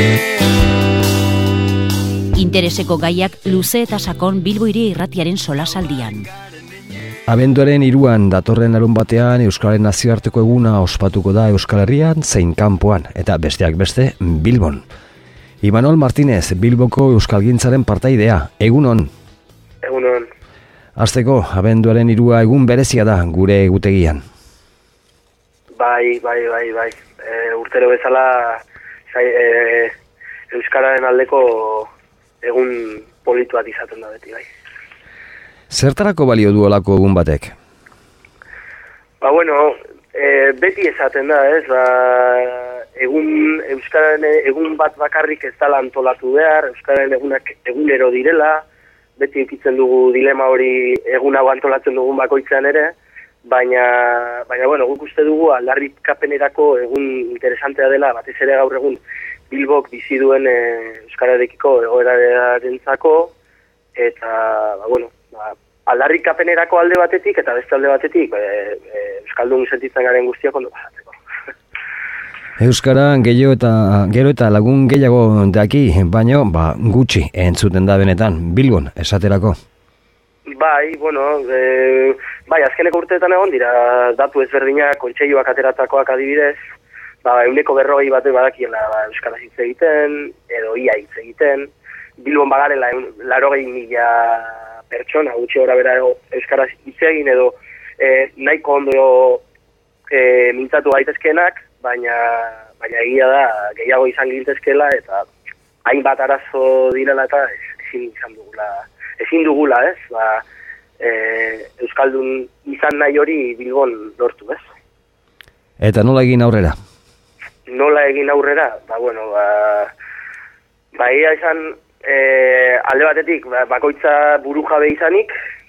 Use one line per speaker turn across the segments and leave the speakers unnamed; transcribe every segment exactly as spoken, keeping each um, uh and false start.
Intereseko gaiak luze eta sakon Bilbo Hiria Irratiaren solasaldian.
Abenduaren hiruan datorren larun batean Euskararen nazioarteko eguna ospatuko da Euskal Herrian zein kanpoan eta besteak beste Bilbon. Imanol Martínez, Bilboko euskalgintzaren partaidea, egunon.
Egunon.
Hasteko, abenduaren hirua egun berezia da gure egutegian.
Bai, bai, bai, bai. E, urtero bezala zai, e, Euskararen aldeko egun politu bat izaten da beti, bai.
Zertarako balio du olako egun batek?
Ba, bueno, e, beti esaten da, ez, ba, egun, Euskararen egun bat bakarrik ez dela antolatu behar, Euskararen egunak egunero direla, beti ikitzen dugu dilema hori egun hau antolatzen dugun bakoitzean ere, baina, baina bueno, guk uste dugu aldarrikapenerako egun interesantea dela, batez ere gaur egun Bilbok bizi duen e, Euskararekiko egoerarentzako, eta, ba, bueno, ba, aldarrikapenerako alde batetik eta beste alde batetik e, e, Euskaldun sentitzen garen guztiak ondo pasatzeko.
Euskara gehiago eta gero eta lagun gehiago daki, baino ba, gutxi entzuten da benetan, Bilbon esaterako.
Bai, bueno, e, bai, azkeneko urteetan egon dira datu ezberdinak, kontseiluak ateratakoak adibidez, ba, euneko berrogei bat badakiela ba, euskaraz hitz egiten, edo ia hitz egiten. Bilbon bagarela laurogei mila pertsona, gutxi gora bera euskaraz hitz egin edo e, nahiko ondo e, mintzatu gaitezkenak, baina, baina egia da gehiago izan gintezkela eta hainbat arazo direla eta ezin izan dugula, ezin dugula, ez? Ba, e, Euskaldun izan nahi hori Bilbon lortu, ez?
Eta nola egin aurrera?
Nola egin aurrera? Ba, bueno, ba, ba egia izan e, alde batetik, ba, bakoitza buru jabe izanik,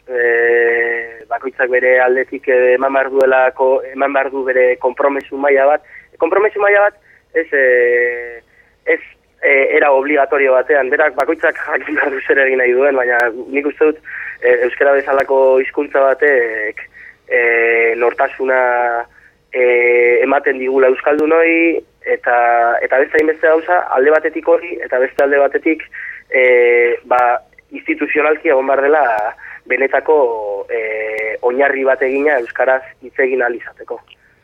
e, bakoitzak bere aldetik eman behar duelako, eman behar du bere konpromesu maila bat, konpromesu maila bat ez, e, ez e, era obligatorio batean, berak bakoitzak jakin behar du zer egin nahi duen, baina nik uste dut e, euskara bezalako hizkuntza batek e, nortasuna e, ematen digula euskaldunoi eta eta beste hainbeste gauza alde batetik hori eta beste alde batetik e, ba, instituzionalki egon behar dela benetako e, oinarri bat egina euskaraz hitz egin ahal izateko.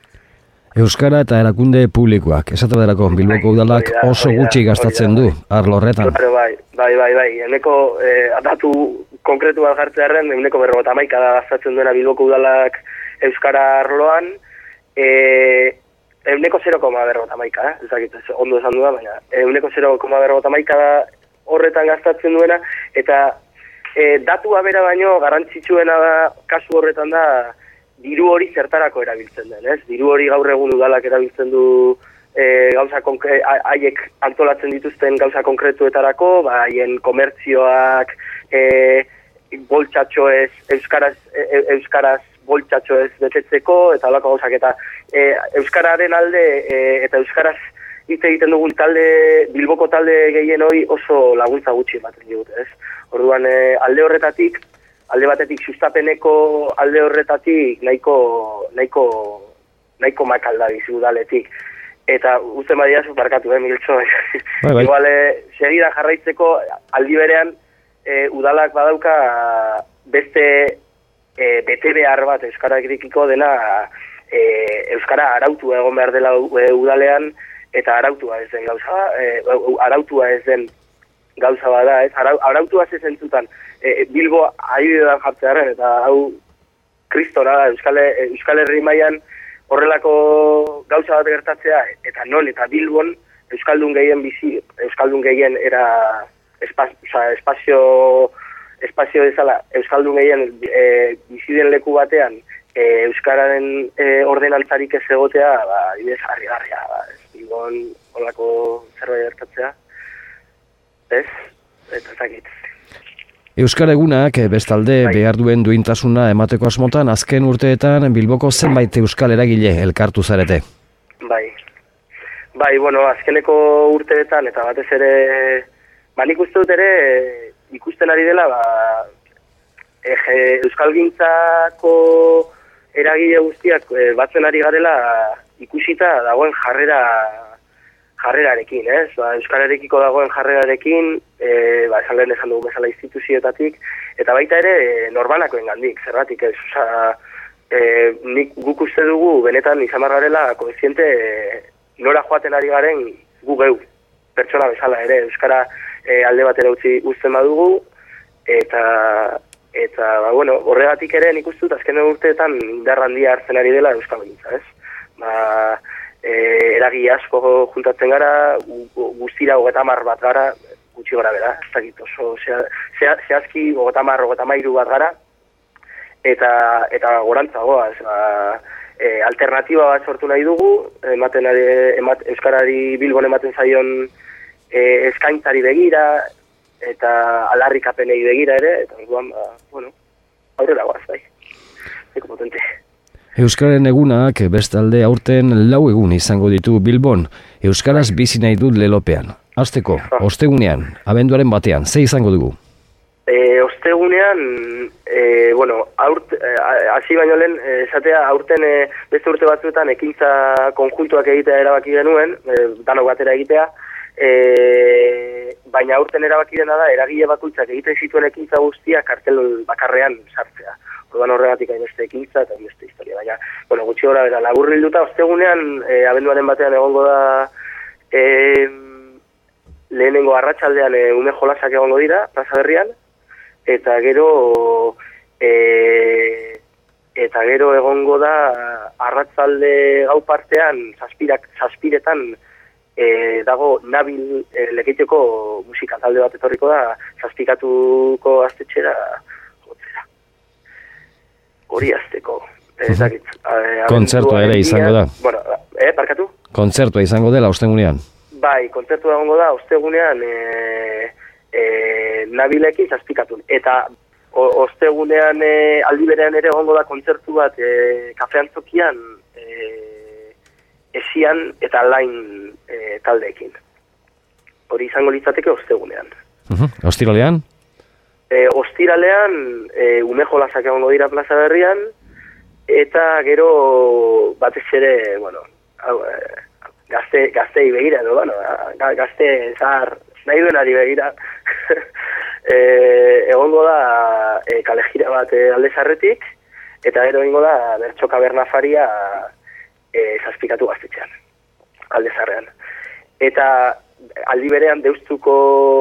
Euskara eta erakunde publikoak, esate baterako Bilboko udalak oso gutxi gastatzen du arlo horretan.
Claro, bai, bai, bai, bai. Euneko eh, datu konkretu bat jartzearen, euneko berrogeita hamaika da gastatzen duena Bilboko udalak euskara arloan, eh, euneko zero koma berrogeita hamaika, eh? Ezakit, ondo esan duda, baina euneko zero koma berrogeita hamaika da horretan gastatzen duena, eta eh, datua bera baino garrantzitsuena da, kasu horretan da, diru hori zertarako erabiltzen den, ez? Diru hori gaur egun udalak erabiltzen du e, gauza haiek antolatzen dituzten gauza konkretuetarako, ba haien komertzioak e, boltsatxoez, euskaraz, e, euskaraz boltsatxoez betetzeko, eta holako gauzak, eta e, euskararen alde e, eta euskaraz hitz egiten dugun talde, Bilboko talde gehien hori oso laguntza gutxi ematen digute, ez? Orduan e, alde horretatik, alde batetik sustapeneko alde horretatik nahiko nahiko nahiko makalda bizi udaletik eta uste badiazu barkatu eh Miltxo bai, bai. Igual eh, segida jarraitzeko aldi berean eh, udalak badauka beste eh, bete behar bat euskarekiko dena eh, euskara arautua egon behar dela eh, udalean eta arautua ez den gauza eh, arautua ez den gauza bada, ez? Arautua ze zentzutan e, Bilbo adibidean jartzearen eta hau kristona da Euskal, Euskal Herri mailan horrelako gauza bat gertatzea eta non eta Bilbon euskaldun gehien bizi, euskaldun gehien era espazio, oza, espazio espazio bezala euskaldun gehien e, bizi den leku batean e, euskararen e, ordenantzarik ez egotea, ba, adibidez harrigarria, ba, Bilbon horrelako zerbait gertatzea. Ez, eta zakit.
Euskara egunak bestalde bai. Behar duen duintasuna emateko asmotan azken urteetan Bilboko zenbait euskal eragile elkartu zarete.
Bai. Bai, bueno, azkeneko urteetan eta batez ere ba nik uste dut ere ikusten ari dela ba e, euskalgintzako eragile guztiak e, batzen ari garela ikusita dagoen jarrera jarrerarekin, ez? Ba, euskararekiko dagoen jarrerarekin, e, ba, esan lehen esan dugu bezala instituzioetatik, eta baita ere e, norbanakoen gandik, zergatik ez, oza, e, nik guk uste dugu benetan izan bargarela kontziente e, nora joaten ari garen gu geu, pertsona bezala ere, euskara e, alde batera utzi uzten badugu, eta, eta ba, bueno, horregatik ere nik uste dut azken urteetan indar handia hartzen ari dela euskaldintza, ez? Ba, E, eragi asko juntatzen gara, guztira hogeita hamar bat gara, gutxi gara bera, ez dakit oso, zehazki hogeita hamar, hogeita hamairu bat gara, eta, eta gorantzagoa, ba, e, alternatiba bat sortu nahi dugu, ematen ari, emat, Euskarari Bilbon ematen zaion e, eskaintzari begira, eta aldarrikapenei begira ere, eta orduan, ba, bueno, aurrera goaz, bai, eko potente.
Euskararen egunak bestalde aurten lau egun izango ditu Bilbon. Euskaraz bizi nahi dut lelopean. Hasteko, ostegunean, abenduaren batean, ze izango dugu?
E, ostegunean, e, bueno, aurt, hasi baino lehen, esatea, aurten e, beste urte batzuetan ekintza konjuntuak egitea erabaki genuen, e, danok batera egitea, e, baina aurten erabaki dena da, eragile bakoitzak egiten zituen ekintza guztia kartel bakarrean sartzea. Orduan horregatik hainbeste ekintza eta hainbeste historia. Baina, bueno, gutxi gora bera, laburrilduta, ostegunean, e, abenduaren batean egongo da e, lehenengo arratsaldean e, ume jolasak egongo dira, plaza berrian, eta gero e, eta gero egongo da arratsalde gau partean, zazpirak, zazpiretan e, dago Nabil e, Lekeitioko musika talde bat etorriko da, zazpikatuko gaztetxera, hori azteko. Ezakit.
Kontzertua ere izango da.
Bueno, eh, parkatu?
Kontzertua izango dela ostegunean.
Bai, kontzertua egongo da ostegunean e, e, Nabilekin zazpikatun. Eta o, ostegunean e, aldi berean ere egongo da kontzertu bat e, kafeantzokian e, esian eta lain e, taldeekin. Hori izango litzateke ostegunean.
Uh-huh. Ostiralean?
E, ostiralean e, ume jolasak egongo dira plaza berrian, eta gero batez ere, bueno, hau, e, gazte, gaztei begira, edo, bueno, gazte zahar nahi duenari begira, e, egongo da e, kalejira bat e, alde zarretik, eta gero egongo da bertso kabernafaria e, zazpikatu gaztetxean, alde zarrean. Eta aldi berean deustuko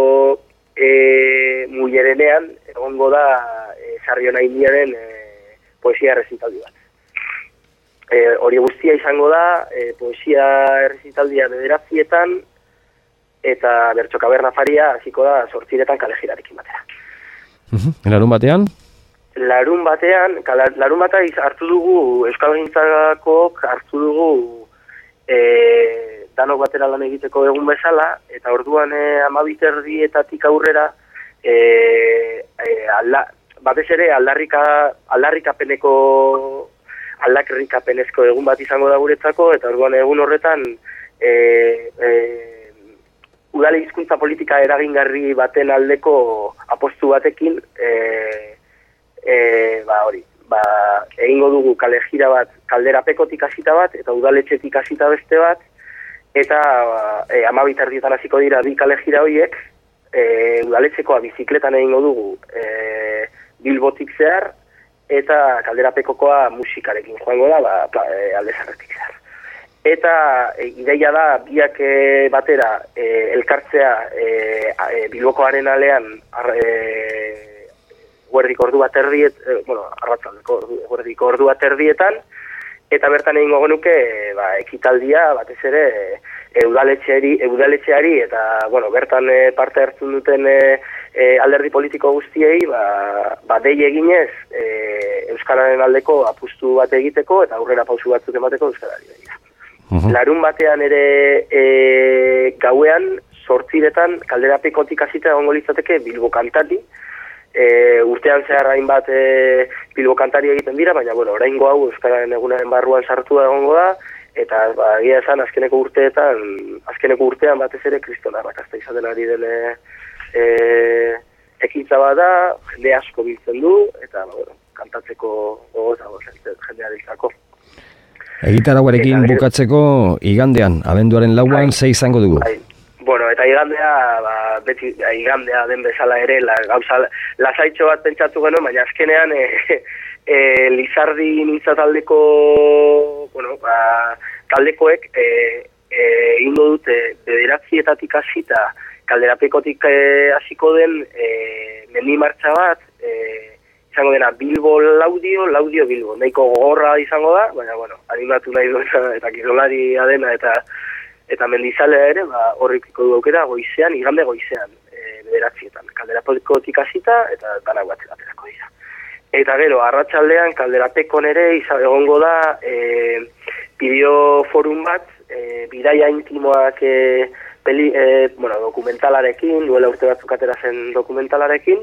E, muillerenean egongo da e, Sarriona Indiaren e, poesia errezitaldi bat. E, hori guztia izango da e, poesia errezitaldia bederatzietan eta bertso kabernafaria hasiko da zortziretan kalejirarekin batera.
Uh-huh. Larun batean?
Larun batean, kala, larun bata hartu dugu, Euskalgintzakok hartu dugu e, danok batera lan egiteko egun bezala, eta orduan e, amabiterdietatik aurrera, e, e, alda, batez ere aldarrika, aldarrikapeneko, aldarrikapenezko egun bat izango da guretzako, eta orduan egun horretan, e, e, udale hizkuntza politika eragingarri baten aldeko apostu batekin, e, e, ba hori, ba, egingo dugu kalejira bat, Kalderapekotik hasita bat, eta udaletxetik hasita beste bat, eta e, amabitardietan hasiko dira bi kalejira horiek, e, udaletxekoa bizikletan egingo dugu e, Bilbotik zehar, eta Kalderapekokoa musikarekin joango da, ba, pla, e, alde zarretik zehar. Eta e, ideia da biak e, batera e, elkartzea e, e, Bilboko arenalean e, guerdiko ordu bat erdiet, e, bueno, arratzaldeko guerdiko ordu bat erdietan, eta bertan egingo genuke ba, ekitaldia batez ere e, udaletxeari, e, udaletxeari eta bueno, bertan e, parte hartzen duten e, e, alderdi politiko guztiei ba, ba, dei eginez e, Euskararen aldeko apustu bat egiteko eta aurrera pausu batzuk emateko Euskarari begira. Uh-huh. Larun batean ere e, gauean zortziretan Kalderapekotik hasita egongo litzateke Bilbo kantari. E, urtean zehar hainbat e, Bilbo kantari egiten dira, baina bueno, oraingo hau Euskararen egunaren barruan sartua egongo da, eta ba, egia esan azkeneko urteetan, azkeneko urtean batez ere kriston arrakasta izaten ari den e, ekintza bat da, jende asko biltzen du, eta ba, bueno, kantatzeko gogoz dago jendea diltzako.
Egitarauarekin bukatzeko igandean, abenduaren lauan, ze izango dugu?
Bai. Bueno, eta igandea, ba, beti igandea den bezala ere, la, gauza lasaitxo bat pentsatu geno, baina azkenean e, e, Lizardi mintza taldeko, bueno, ba, taldekoek e, e, ingo dute bederatzietatik hasita Kalderapekotik e, hasiko den e, mendi martxa bat, e, izango dena Bilbo Laudio, Laudio Bilbo, nahiko gogorra izango da, baina, bueno, animatu nahi duena eta kirolari adena eta eta mendizalea ere, ba, horrikiko du aukera goizean, igande goizean, e, bederatzietan. Kalderapekotik hasita eta danak batzera aterako dira. Eta gero, arratsaldean Kalderapekon ere egongo da e, bideo forum bat, e, bidaia intimoak e, peli, e, bueno, dokumentalarekin, duela urte batzuk atera zen dokumentalarekin,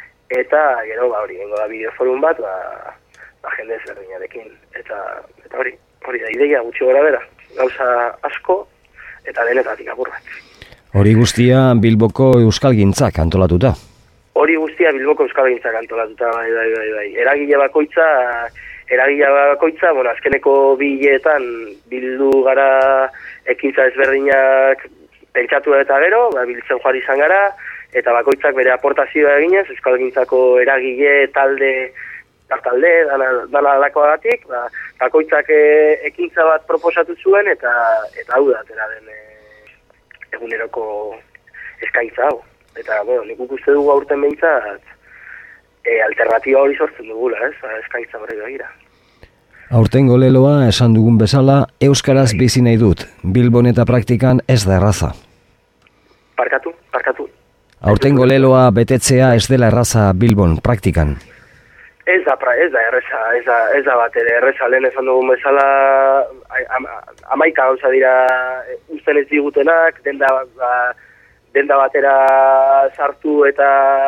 eta gero, ba, hori, egongo da bideo forum bat, ba, ba jende ezberdinarekin. Eta, eta hori, hori da, ideia gutxi gora bera, gauza asko, eta denetatik apur bat.
Hori guztia Bilboko Euskalgintzak antolatuta?
Hori guztia Bilboko Euskalgintzak antolatuta, bai, bai, bai, bai. Eragile bakoitza, eragile bakoitza, bueno, azkeneko bileetan bildu gara ekintza ezberdinak pentsatu eta gero, ba, biltzen joari izan gara, eta bakoitzak bere aportazioa eginez, Euskalgintzako eragile, talde, talde, dana, dana alakoagatik, ba, bakoitzak e, ekintza bat proposatu zuen, eta eta hau da, atera den e, eguneroko eskaintza hau. Eta, bueno, nik uste dugu aurten behintzat, e, alternatiba hori sortzen dugula, ez, eskaintza horri begira.
Aurtengo leloa, esan dugun bezala, euskaraz bizi nahi dut, Bilbon eta praktikan ez da erraza.
Parkatu, parkatu.
Aurtengo leloa betetzea ez dela erraza Bilbon, praktikan.
Ez da, ez da erreza, ez da, ez da bat ere erreza, lehen esan dugun bezala am, amaika gauza dira uzten ez digutenak, denda, ba, denda batera sartu eta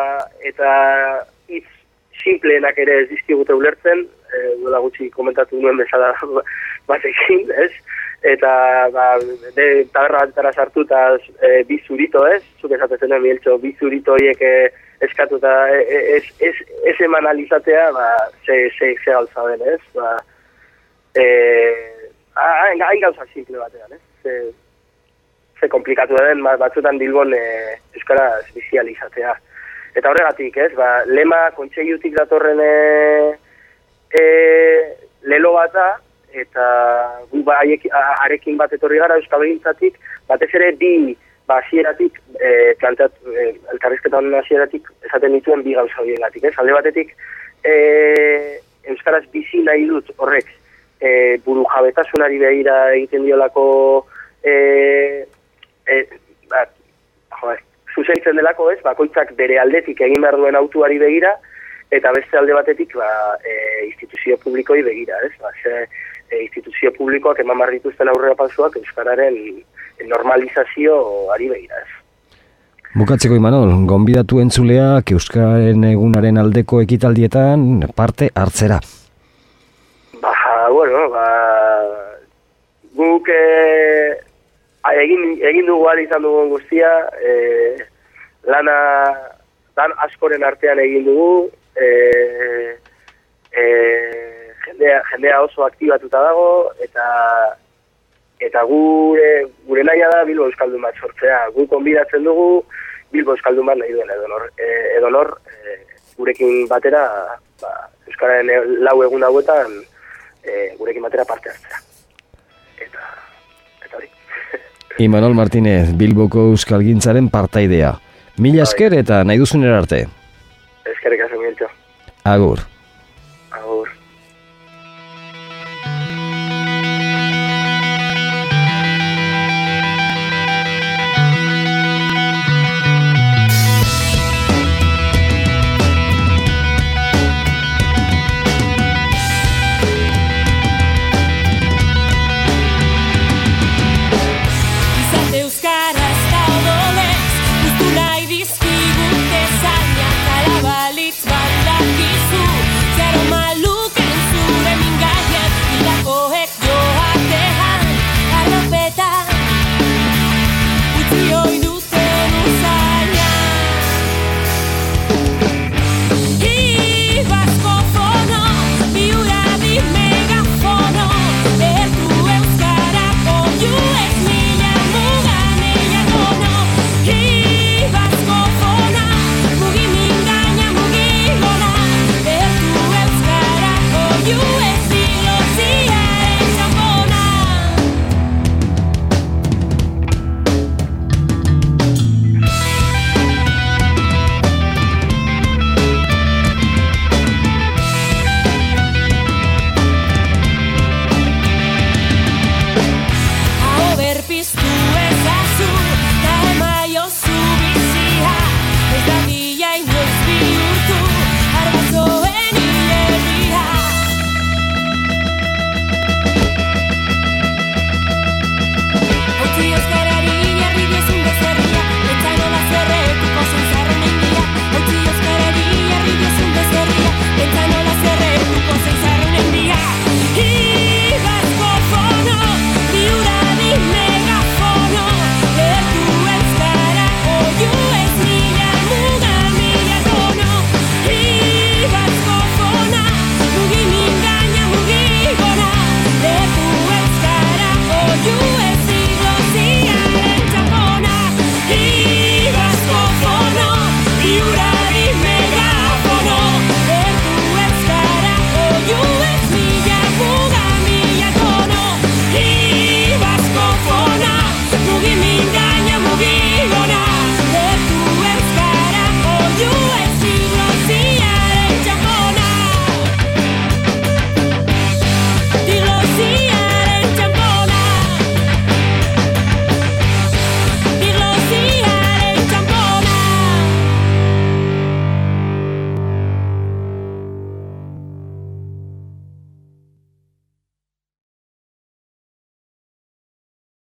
eta hitz simpleenak ere ez dizkigute ulertzen, e, duela gutxi komentatu nuen bezala batekin, ez? Eta ba, de taberna batera sartu eta e, bi zurito, ez? Zuk esatezen duen, Mieltxo, bi zurito horiek e, eskatu eta ez, ez, ez eman alizatea, ba, ze, ze, ze gauza den, ez? Ba, e, hain, hain gauza simple batean, ez? Ze, ze komplikatu den, batzutan Bilbon e, euskaraz bizializatea. Eta horregatik, ez? Ba, lema kontseilutik datorren e, e, lelo bat da, eta gu ba, arekin bat etorri gara Euskalgintzatik, batez ere bi ba, hasieratik, e, planteat, e, elkarrizketa honen hasieratik esaten dituen bi gauza horiengatik, ez? Alde batetik, e, euskaraz bizi nahi dut horrek, e, buru jabetasunari begira egiten diolako, e, e, ba, joder, zuzentzen delako, ez? Bakoitzak bere aldetik egin behar duen autuari begira, eta beste alde batetik, ba, e, instituzio publikoi begira, ez? Ba, ze, e, instituzio publikoak eman behar dituzten aurrera pausoak euskararen normalizazio ari begira, ez.
Bukatzeko, Imanol, gonbidatu entzuleak euskararen egunaren aldeko ekitaldietan parte hartzera.
Ba, bueno, ba, guk e, egin, egin dugu ahal izan dugun guztia, e, lana dan askoren artean egin dugu, e, e, jendea, jendea oso aktibatuta dago, eta eta gure, gure naia da Bilbo Euskaldun bat sortzea. Gu konbidatzen dugu Bilbo Euskaldun bat nahi duen edonor. E, edonor e, gurekin batera, ba, euskararen lau egun hauetan, e, gurekin batera parte hartzea. Eta, eta hori.
Imanol Martínez, Bilboko Euskalgintzaren partaidea. Mila esker eta nahi duzunera arte.
Eskerrik asko, Mieltxo.
Agur.